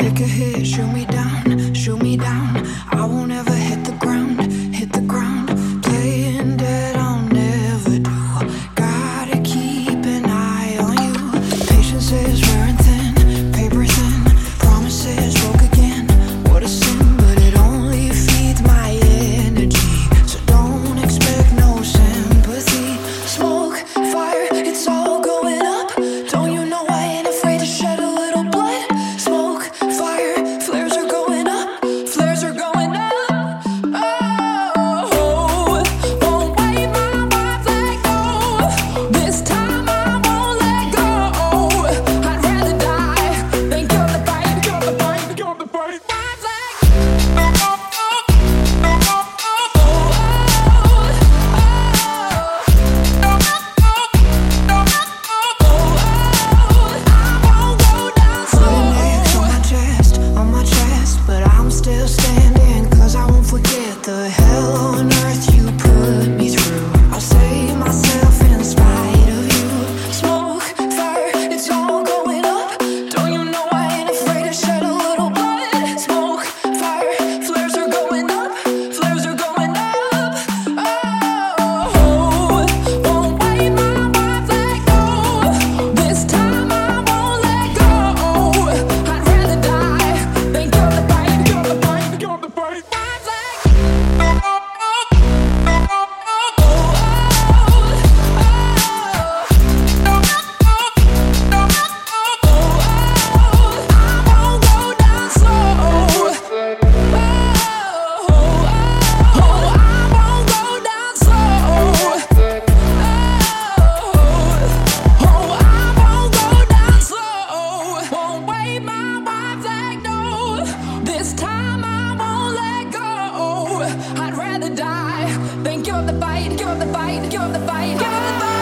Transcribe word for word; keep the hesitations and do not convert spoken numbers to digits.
Take a hit, shoot me down, shoot me down. I won't ever hit the ground, hit the ground. Playing dead, I'll never do. Gotta keep an eye on you. Patience is rare and thin, paper thin. Promises broke again. What a sin, but it only feeds my energy. So don't expect no sympathy. Smoke, fire, it's all going up. Don't you know I ain't afraid to shed a little blood? Smoke, fire, flares are going up, flares are going up. Oh, won't wave my white flag, no. This time I won't let go. I'd rather die than give the fight, give the fight, give the fight. White flag. Oh, oh, oh, oh, oh, on my chest, but I'm still standing, cause I won't forget the hell on earth you put me through. I'll save myself in spite of you. Smoke, fire, it's all going up. Don't you know I ain't afraid to shed a little blood? Smoke, fire, flares are going up, flares are going up. Oh, won't wave my white flag, no. This time I won't let go. I'd rather die than give the fight, give the fight, give the fight. White flag. Oh, oh, oh, oh, oh, this time I won't let go. I'd rather die than give up the fight, give up the fight, give up the fight, give up the fight.